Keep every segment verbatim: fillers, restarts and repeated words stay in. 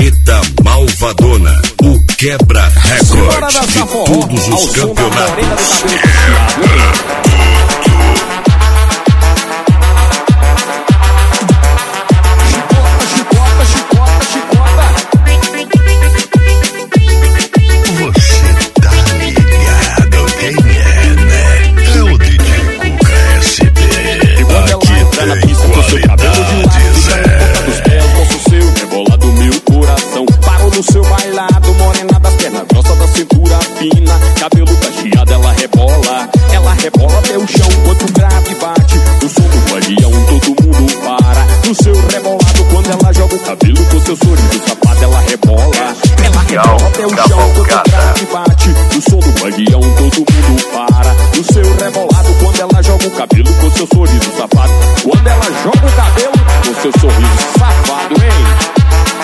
Carreta Malvadona, o quebra-recorde de todos os campeonatos. Seu bailado, morena das pernas grossa da cintura fina, cabelo cacheado, ela rebola, ela rebola até o chão quando grave bate. O som do guardião, todo mundo para. No seu rebolado, quando ela joga o cabelo com seu sorriso safado, ela rebola, ela rebola até o chão quando grave bate. O som do guardião, todo mundo para. No seu rebolado, quando ela joga o cabelo com seu sorriso safado, quando ela joga o cabelo com seu sorriso safado, hein?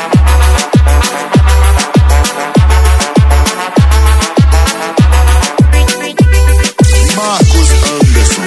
Marcos Anderson.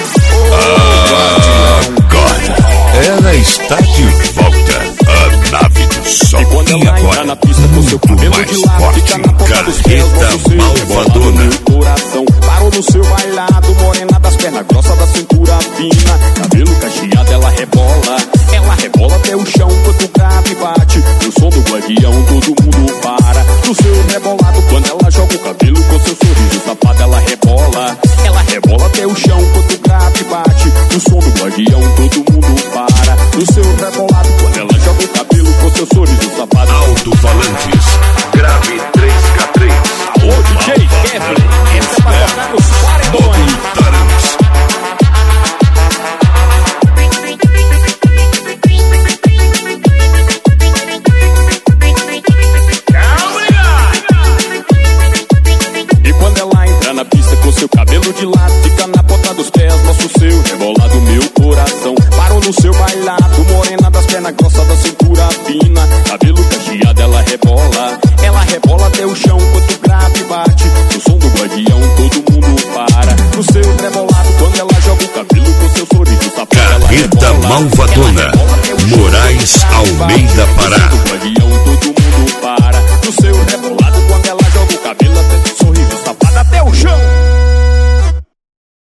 Agora ela está de volta. A nave do sol. E quando ela e agora, entra na pista com seu cabelo mais de lado, forte, fica na ponta dos pés, Carreta Malvadona. Coração parou no seu bailado, morena das pernas grossa da cintura fina, cabelo cacheado, ela rebola, ela rebola até o chão quando grave bate. No som do guardião, todo mundo para. No seu rebolado, quando ela joga o cabelo com seu sorriso safado, ela rebola, ela rebola até o chão quando grave bate. No som do guardião, todo mundo para. No seu rebolado, quando ela joga o cabelo com seu sorriso safado. Alto-falantes, grave três K três. Alô, D J Kevin, entra pra tocar nos paredões. E quando ela entra na pista com seu cabelo de lado, fica na ponta dos pés, mostra o seu rebolado, meu coração parou no seu bailado, morena das pernas grossa da cintura fina, cabelo cacheado, ela rebola, ela rebola até o chão quando grave bate. No som do guardião, todo mundo para. No seu rebolado, quando ela joga o cabelo com seu sorriso safado, Carreta Malvadona, Moraes Almeida, Pará.